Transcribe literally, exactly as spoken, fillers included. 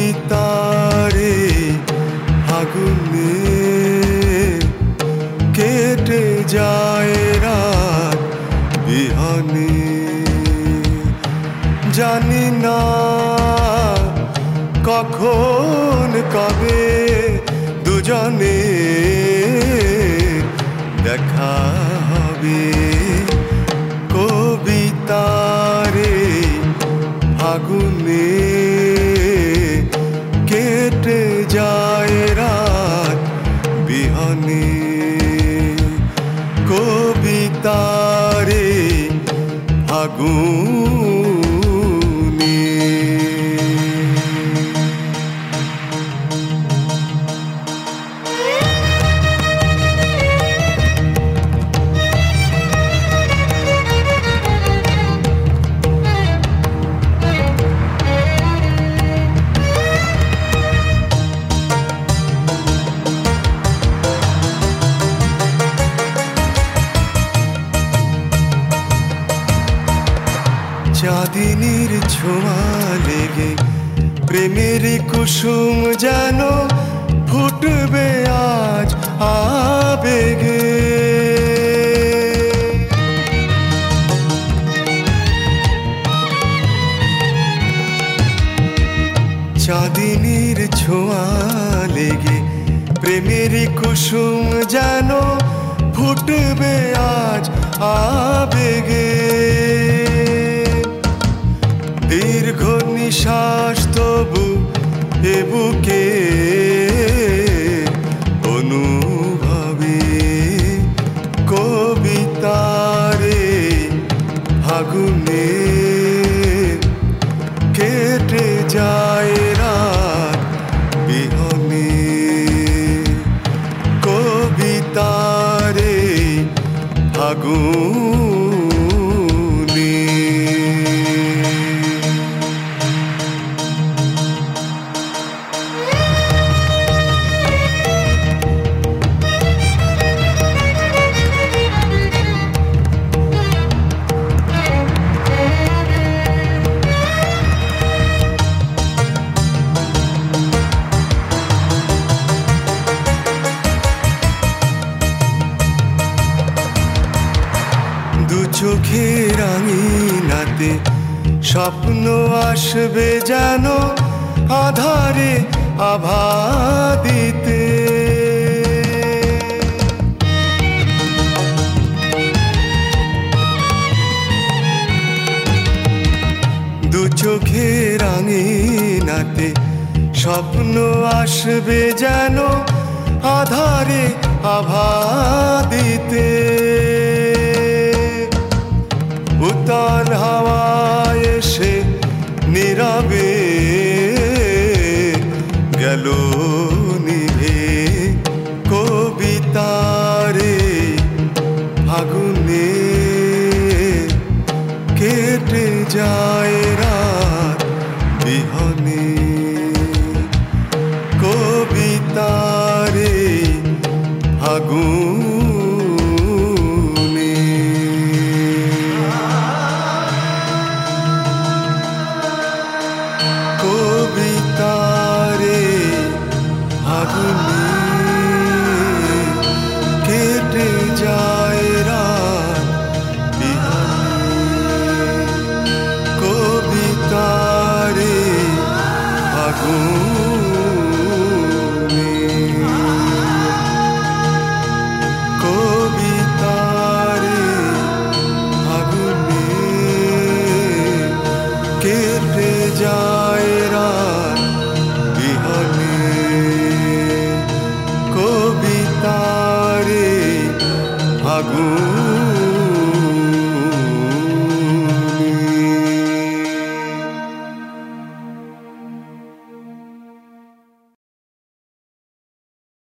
কবিতারে আগুনে কেটে যায় রাত বিহানে। জানি না কখন কবে দুজনে দেখা হবে। কবিতারে আগুনে কেটে যায় রাত বিহানে। কবিতারে আগুনে। চাঁদিনীর ছোঁয়া লেগে প্রেমের কুসুম যেন ফুটবে আজ আবেগে। চাঁদিনীর ছোঁয়া লেগে প্রেমের কুসুম যেন ফুটবে আজ আবেগে। দীর্ঘ নিঃশ্বাস তবু এ বুকে অনুভবে। কবিতারে আগুনে কেটে যায় রাত বিহনে। কবিতারে আগুনে। দু চোখের আঙিনাতে স্বপ্ন আসবে যেন আধারে আভা দিতে। দু চোখের আঙিনাতে স্বপ্ন আসবে যেন আধারে আভা দিতে। উতাল হাওয়ায় এসে নীরবে গেল নিভে। কবিতারে আগুনে কেটে যায় রাত বিহনে। কবিতারে আগুনে। কবিতারে আগুনে কেটে যায় রাত বিহানে। কবিতারে আগুনে। কবিতারে আগুনে কেটে যায় রাত বিহনে। কবিতারে আগুনে।